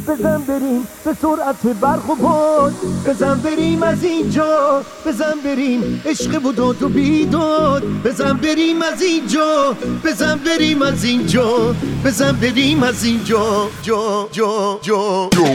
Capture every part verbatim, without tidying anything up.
بزن بریم به سرعت برق و باد، بزن بریم از اینجا، بزن بریم عشق و داد و بیداد، بزن بریم از اینجا، بزن بریم از اینجا، بزن بریم از اینجا جا جا جا جا.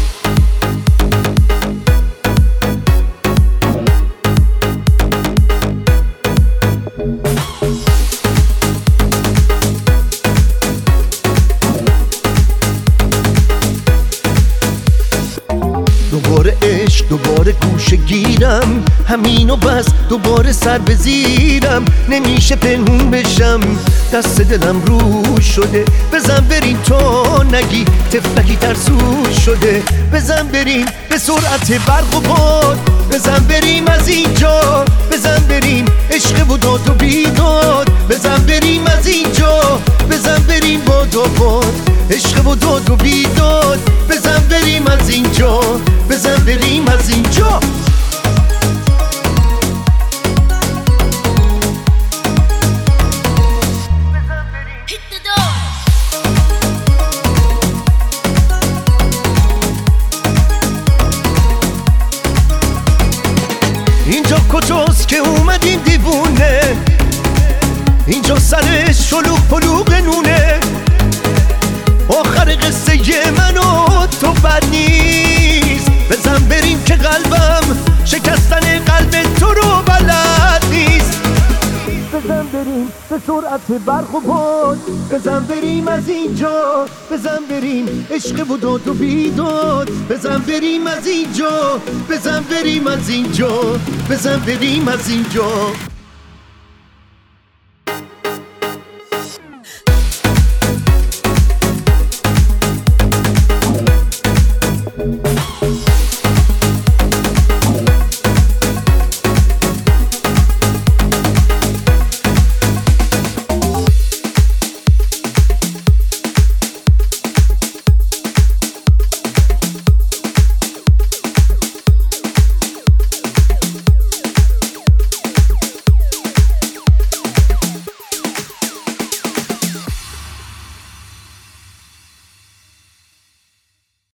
دوباره عشق دوباره گوشه گیرم، همینو بس دوباره سر بزیرم، نمیشه پنهون بشم دست دلم رو شده، بزن بریم تا نگی تفلکی ترسو شده، بزن بریم به سرعت برق و باد، بزن بریم از اینجا، بزن بریم عشق و داد و بیداد، بزن بریم از اینجا، بزن بریم باد و باد، عشق و داد و بیداد، بزن بریم از اینجا، بزن بریم از اینجا. اینجا کجاست که اومدیم دیوونه، اینجا سرش شلوغ پلوغ نونه، آخر قصه من و تو بد نیست، بزن بریم که قلبم شکستن قلب تو رو بلد نیست، بزن بریم به سرعت برق و باد، بزن بریم از اینجا، بزن بریم عشق و داد و بیداد، بزن بریم از اینجا، بزن بریم از اینجا، بزن بریم از اینجا.